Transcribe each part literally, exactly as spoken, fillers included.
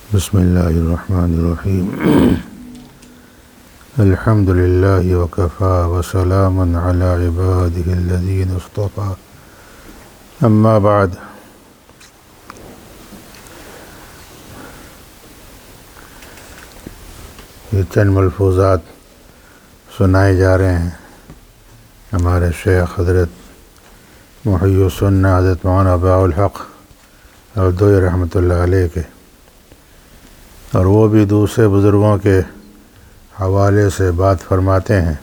بسم اللہ الرحمن الرحیم الحمد للہ وکفا وسلام علی عبادہ الذین اصطفیٰ اما بعد یہ چند ملفوظات سنائے جا رہے ہیں ہمارے شیخ حضرت محی السنہ حضرت مولانا ابا الحق الدوئی رحمۃ اللہ علیہ کے، اور وہ بھی دوسرے بزرگوں کے حوالے سے بات فرماتے ہیں۔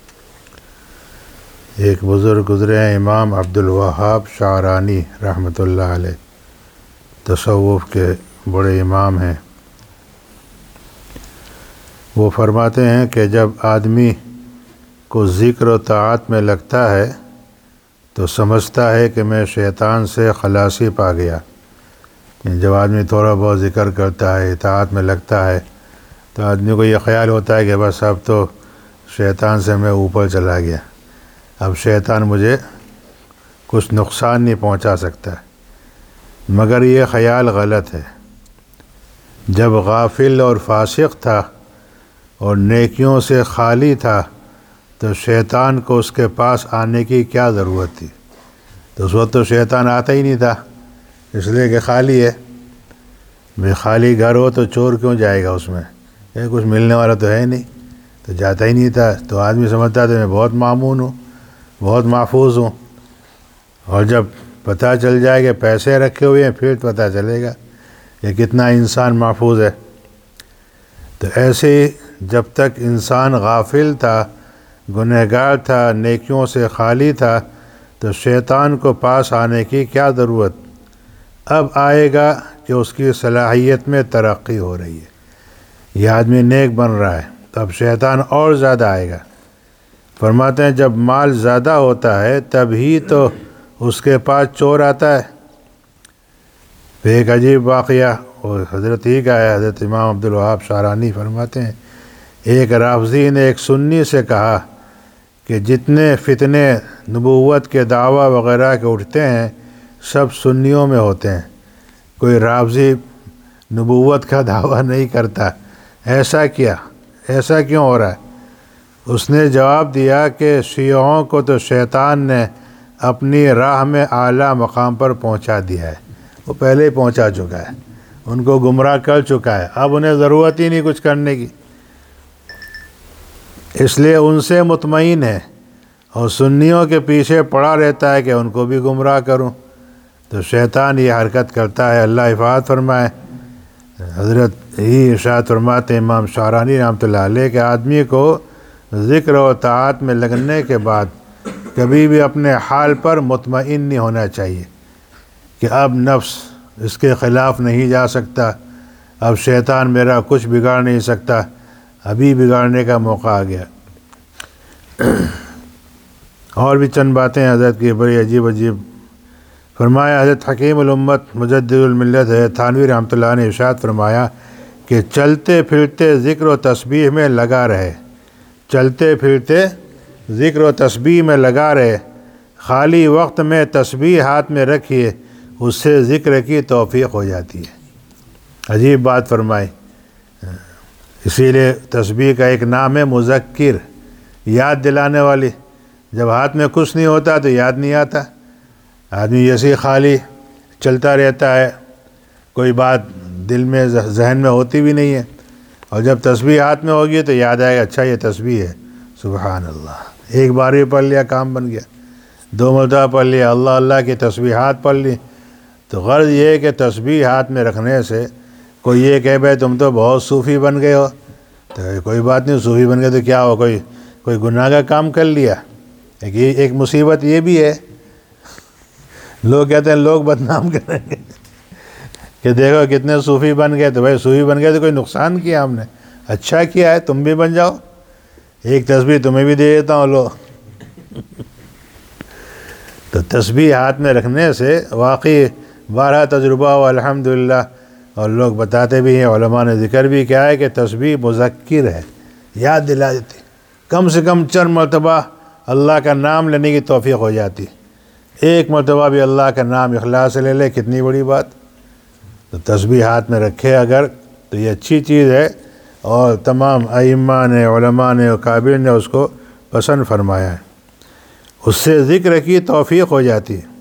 ایک بزرگ گزرے ہیں امام عبد الوہاب شعرانی رحمۃ اللہ علیہ، تصوف کے بڑے امام ہیں۔ وہ فرماتے ہیں کہ جب آدمی کو ذکر و طاعت میں لگتا ہے تو سمجھتا ہے کہ میں شیطان سے خلاصی پا گیا۔ جب آدمی تھوڑا بہت ذکر کرتا ہے، اطاعت میں لگتا ہے، تو آدمی کو یہ خیال ہوتا ہے کہ بس اب تو شیطان سے میں اوپر چلا گیا، اب شیطان مجھے کچھ نقصان نہیں پہنچا سکتا۔ مگر یہ خیال غلط ہے۔ جب غافل اور فاسق تھا اور نیکیوں سے خالی تھا تو شیطان کو اس کے پاس آنے کی کیا ضرورت تھی؟ تو اس وقت تو شیطان آتا ہی نہیں تھا، اس لیے کہ خالی ہے۔ بے خالی گھر ہو تو چور کیوں جائے گا اس میں؟ یہ کچھ ملنے والا تو ہے نہیں، تو جاتا ہی نہیں تھا۔ تو آدمی سمجھتا تھا میں بہت مامون ہوں، بہت محفوظ ہوں، اور جب پتہ چل جائے کہ پیسے رکھے ہوئے ہیں پھر پتہ چلے گا کہ کتنا انسان محفوظ ہے۔ تو ایسے ہی جب تک انسان غافل تھا، گنہگار تھا، نیکیوں سے خالی تھا، تو شیطان کو پاس آنے کی کیا ضرورت؟ اب آئے گا کہ اس کی صلاحیت میں ترقی ہو رہی ہے، یہ آدمی نیک بن رہا ہے، تو اب شیطان اور زیادہ آئے گا۔ فرماتے ہیں جب مال زیادہ ہوتا ہے تب ہی تو اس کے پاس چور آتا ہے۔ ایک عجیب واقعہ وہ حضرت ہی کا ہے، حضرت امام عبد الوہاب شعرانی فرماتے ہیں ایک رافضی نے ایک سنی سے کہا کہ جتنے فتنے نبوت کے دعویٰ وغیرہ کے اٹھتے ہیں سب سنیوں میں ہوتے ہیں، کوئی رافضی نبوت کا دعویٰ نہیں کرتا، ایسا کیا ایسا کیوں ہو رہا ہے؟ اس نے جواب دیا کہ شیعوں کو تو شیطان نے اپنی راہ میں اعلیٰ مقام پر پہنچا دیا ہے، وہ پہلے ہی پہنچا چکا ہے، ان کو گمراہ کر چکا ہے، اب انہیں ضرورت ہی نہیں کچھ کرنے کی، اس لیے ان سے مطمئن ہے اور سنیوں کے پیچھے پڑا رہتا ہے کہ ان کو بھی گمراہ کروں۔ تو شیطان یہ حرکت کرتا ہے، اللہ حفاظت فرمائے۔ حضرت ہی ارشاد فرماتے ہیں امام شعرانی رحمۃ اللہ علیہ کہ آدمی کو ذکر و طاعت میں لگنے کے بعد کبھی بھی اپنے حال پر مطمئن نہیں ہونا چاہیے کہ اب نفس اس کے خلاف نہیں جا سکتا، اب شیطان میرا کچھ بگاڑ نہیں سکتا، ابھی بگاڑنے کا موقع آ گیا۔ اور بھی چند باتیں حضرت کی بڑی عجیب عجیب فرمایا۔ حضرت حکیم الامت مجدد الملت ہے تھانوی رحمۃ اللہ نے ارشاد فرمایا کہ چلتے پھرتے ذکر و تسبیح میں لگا رہے، چلتے پھرتے ذکر و تسبیح میں لگا رہے، خالی وقت میں تسبیح ہاتھ میں رکھیے، اس سے ذکر کی توفیق ہو جاتی ہے۔ عجیب بات فرمائی۔ اسی لیے تسبیح کا ایک نام ہے مذکر، یاد دلانے والی۔ جب ہاتھ میں کچھ نہیں ہوتا تو یاد نہیں آتا، آدمی ایسے ہی خالی چلتا رہتا ہے، کوئی بات دل میں ذہن میں ہوتی بھی نہیں ہے، اور جب تسبیح ہاتھ میں ہوگی تو یاد آئے گا اچھا یہ تسبیح ہے، سبحان اللہ، ایک بار بھی پڑھ لیا کام بن گیا، دو مرتبہ پڑھ لیا، اللہ اللہ کی تسبیحات پڑھ لی۔ تو غرض یہ ہے کہ تسبیح ہاتھ میں رکھنے سے کوئی یہ کہے بھائی تم تو بہت صوفی بن گئے ہو، تو کوئی بات نہیں، صوفی بن گئے تو کیا ہو، کوئی کوئی گناہ کا کام کر لیا؟ ایک ایک مصیبت یہ بھی ہے، لوگ کہتے ہیں لوگ بدنام کریں گے کہ دیکھو کتنے صوفی بن گئے، تو بھائی صوفی بن گئے تو کوئی نقصان کیا ہم نے؟ اچھا کیا ہے، تم بھی بن جاؤ، ایک تسبیح تمہیں بھی دے دیتا ہوں لو۔ تو تسبیح ہاتھ میں رکھنے سے واقعی بارہ تجربہ ہو الحمدللہ، اور لوگ بتاتے بھی ہیں، علماء نے ذکر بھی کیا ہے کہ تسبیح مذکر ہے، یاد دلا دیتی، کم سے کم چند مرتبہ اللہ کا نام لینے کی توفیق ہو جاتی، ایک مرتبہ بھی اللہ کا نام اخلاص سے لے لے، کتنی بڑی بات۔ تو تسبیح ہاتھ میں رکھے اگر تو یہ اچھی چیز ہے، اور تمام ائمہ نے، علماء نے، اکابر نے اس کو پسند فرمایا ہے، اس سے ذکر کی توفیق ہو جاتی ہے۔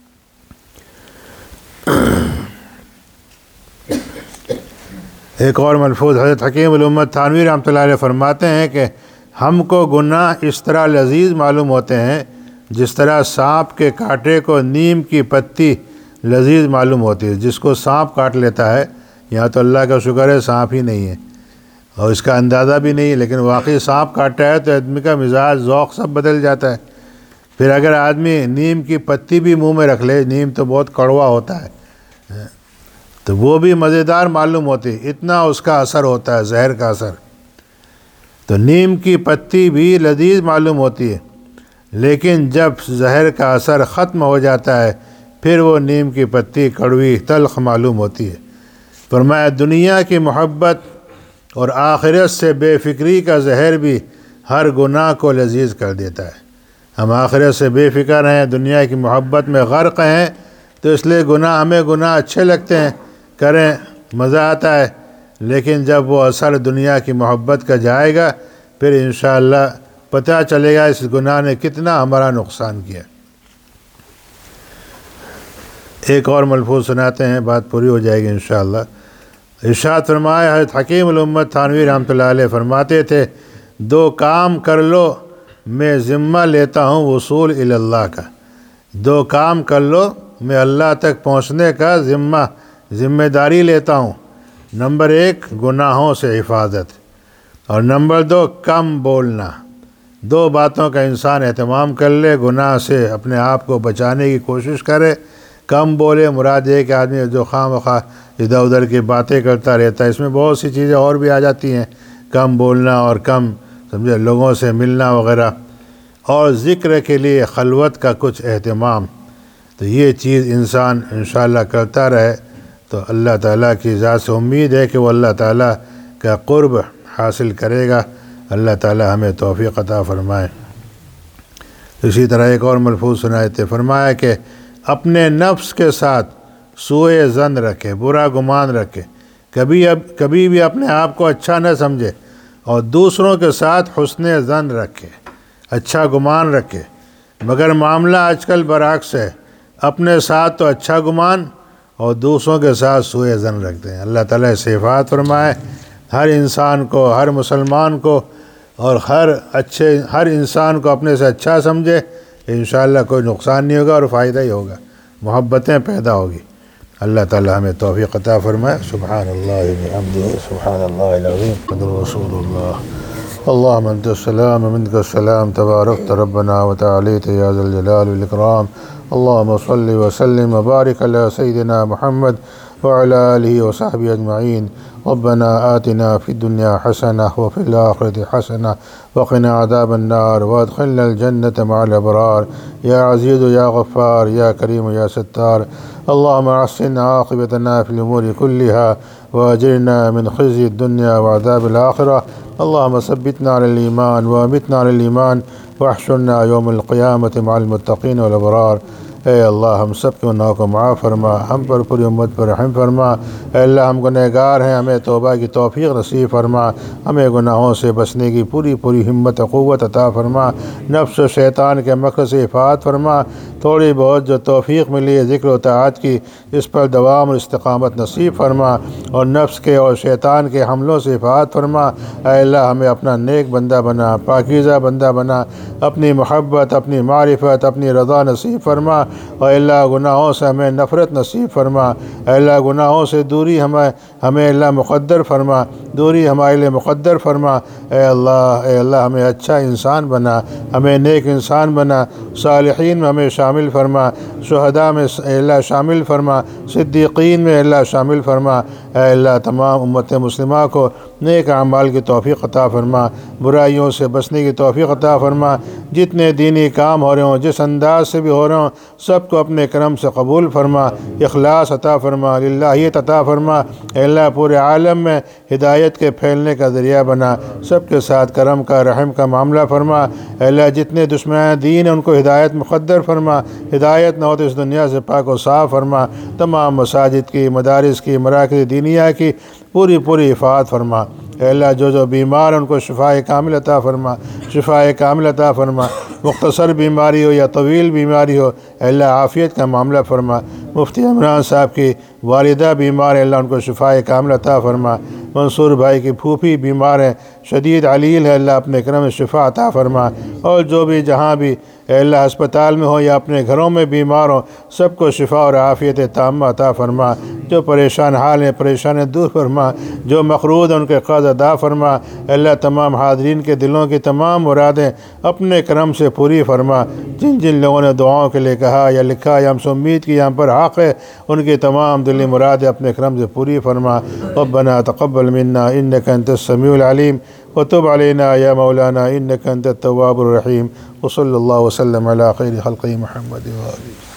ایک اور ملفوظ حضرت حکیم الامت تھانوی رحمۃ اللہ علیہ فرماتے ہیں کہ ہم کو گناہ اس طرح لذیذ معلوم ہوتے ہیں جس طرح سانپ کے کانٹے کو نیم کی پتی لذیذ معلوم ہوتی ہے۔ جس کو سانپ کاٹ لیتا ہے، یہاں تو اللہ کا شکر ہے سانپ ہی نہیں ہے اور اس کا اندازہ بھی نہیں ہے، لیکن واقعی سانپ کاٹتا ہے تو آدمی کا مزاج، ذوق سب بدل جاتا ہے۔ پھر اگر آدمی نیم کی پتی بھی منہ میں رکھ لے، نیم تو بہت کڑوا ہوتا ہے، تو وہ بھی مزیدار معلوم ہوتی ہے، اتنا اس کا اثر ہوتا ہے، زہر کا اثر۔ تو نیم کی پتی بھی لذیذ معلوم ہوتی ہے، لیکن جب زہر کا اثر ختم ہو جاتا ہے پھر وہ نیم کی پتی کڑوی، تلخ معلوم ہوتی ہے۔ فرمایا دنیا کی محبت اور آخرت سے بے فکری کا زہر بھی ہر گناہ کو لذیذ کر دیتا ہے۔ ہم آخرت سے بے فکر ہیں، دنیا کی محبت میں غرق ہیں، تو اس لیے گناہ ہمیں گناہ اچھے لگتے ہیں، کریں مزہ آتا ہے، لیکن جب وہ اثر دنیا کی محبت کا جائے گا پھر انشاءاللہ پتہ چلے گا اس گناہ نے کتنا ہمارا نقصان کیا۔ ایک اور ملفوظ سناتے ہیں، بات پوری ہو جائے گی انشاءاللہ۔ ارشاد فرمایا حضرت حکیم الامت تھانوی رحمۃ اللہ علیہ فرماتے تھے، دو کام کر لو میں ذمہ لیتا ہوں وصول الی اللہ کا۔ دو کام کر لو میں اللہ تک پہنچنے کا ذمہ ذمہ داری لیتا ہوں۔ نمبر ایک، گناہوں سے حفاظت، اور نمبر دو، کم بولنا۔ دو باتوں کا انسان اہتمام کر لے، گناہ سے اپنے آپ کو بچانے کی کوشش کرے، کم بولے، مراد یہ کہ آدمی جو خواہ مخواہ ادھر ادھر کی باتیں کرتا رہتا ہے، اس میں بہت سی چیزیں اور بھی آ جاتی ہیں، کم بولنا اور کم سمجھے لوگوں سے ملنا وغیرہ، اور ذکر کے لیے خلوت کا کچھ اہتمام۔ تو یہ چیز انسان انشاءاللہ کرتا رہے تو اللہ تعالیٰ کی ذات سے امید ہے کہ وہ اللہ تعالیٰ کا قرب حاصل کرے گا۔ اللہ تعالیٰ ہمیں توفیق عطا فرمائے۔ اسی طرح ایک اور ملفوظ سنائے تھے، فرمایا کہ اپنے نفس کے ساتھ سوء ظن رکھے، برا گمان رکھے، کبھی اب کبھی بھی اپنے آپ کو اچھا نہ سمجھے، اور دوسروں کے ساتھ حسن ظن رکھے، اچھا گمان رکھے۔ مگر معاملہ آج کل برعکس ہے، اپنے ساتھ تو اچھا گمان اور دوسروں کے ساتھ سوء ظن رکھتے ہیں۔ اللہ تعالیٰ سے حفاظت فرمائے ہر انسان کو، ہر مسلمان کو، اور ہر اچھے ہر انسان کو اپنے سے اچھا سمجھے، انشاءاللہ کوئی نقصان نہیں ہوگا اور فائدہ ہی ہوگا، محبتیں پیدا ہوگی۔ اللہ تعالیٰ ہمیں توفیق عطا فرمائے۔ سبحان اللہ وبحمدہ، سبحان اللہ العظیم، محمد رسول اللہ۔ اللہم انت السلام ومنک السلام، تبارکت ربنا وتعالیت یا ذا الجلال والاکرام۔ اللہم صل وسلم وبارک علی سیدنا محمد وعلی آلہ وصحبہ اجمعین۔ ربنا آتنا فی الدنیا حسنہ وفی الآخرۃ حسنہ وقنا عذاب النار وادخلنا الجنۃ مع الابرار یا عزیز یا غفار یا کریم یا ستار۔ اللہم احسن عاقبتنا فی الامور کلہا واجرنا من خزی الدنیا وعذاب الآخرہ۔ اللہم ثبتنا علی الایمان وامتنا علی الایمان واحشرنا یوم القیامۃ مع المتقین والابرار۔ اے اللہ ہم سب کے گناہوں کو معاف فرما، ہم پر پوری امت پر رحم فرما۔ اے اللہ ہم گنہگار ہیں، ہمیں توبہ کی توفیق نصیب فرما، ہمیں گناہوں سے بچنے کی پوری پوری ہمت و قوت عطا فرما، نفس و شیطان کے مکر سے حفاظت فرما۔ تھوڑی بہت جو توفیق ملی ہے ذکر و طاعت کی، اس پر دوام اور استقامت نصیب فرما، اور نفس کے اور شیطان کے حملوں سے حفاظت فرما۔ اے اللہ ہمیں اپنا نیک بندہ بنا، پاکیزہ بندہ بنا، اپنی محبت، اپنی معرفت، اپنی رضا نصیب فرما۔ اے اللہ گناہوں سے ہمیں نفرت نصیب فرما۔ اے اللہ گناہوں سے دوری ہمیں ہمیں اللہ مقدر فرما، دوری ہمارے لیے مقدر فرما۔ اے اللہ اے اللہ ہمیں اچھا انسان بنا، ہمیں نیک انسان بنا، صالحین میں ہمیں شامل فرما، شہداء میں اے اللہ شامل فرما، صدیقین میں اے اللہ شامل فرما۔ اے اللہ تمام امت مسلمہ کو نیک اعمال کی توفیق عطا فرما، برائیوں سے بچنے کی توفیق عطا فرما۔ جتنے دینی کام ہو رہے ہوں، جس انداز سے بھی ہو رہے ہوں، سب کو اپنے کرم سے قبول فرما، اخلاص عطا فرما، للہیت عطا فرما۔ اے اللہ پورے عالم میں ہدایت کے پھیلنے کا ذریعہ بنا، سب کے ساتھ کرم کا رحم کا معاملہ فرما۔ اے اللہ جتنے دشمنان دین ہیں ان کو ہدایت مقدر فرما، ہدایت نہ ہو تو اس دنیا سے پاک و صاف فرما۔ تمام مساجد کی، مدارس کی، مراکز دینیہ کی پوری پوری حفاظت فرما۔ اے اللہ جو جو بیمار ان کو شفائے کامل عطا فرما، شفائے کامل عطا فرما۔ مختصر بیماری ہو یا طویل بیماری ہو، اے اللہ عافیت کا معاملہ فرما۔ مفتی عمران صاحب کی والدہ بیمار ہیں، اللہ ان کو شفائے کامل عطا فرما۔ منصور بھائی کی پھوپھی بیمار ہیں، شدید علیل ہے، اللہ اپنے کرم شفا عطا فرما۔ اور جو بھی جہاں بھی اے اللہ ہسپتال میں ہو یا اپنے گھروں میں بیمار ہوں، سب کو شفا اور عافیت تامہ عطا فرما۔ جو پریشان حال ہیں پریشانی دور فرما، جو مقروض ہیں ان کے قرض ادا فرما۔ اے اللہ تمام حاضرین کے دلوں کی تمام مرادیں اپنے کرم سے پوری فرما۔ جن جن لوگوں نے دعاؤں کے لیے کہا یا لکھا یا ہم سے امید کی یہاں پر حق ہے، ان کی تمام دلی مرادیں اپنے کرم سے پوری فرما۔ ربنا تقبل منا انک انت السمیع العلیم وتب علینا یا مولانا انک انت التواب الرحیم۔ وصلی اللہ وسلم علی خیر خلقہ محمد وآلہ۔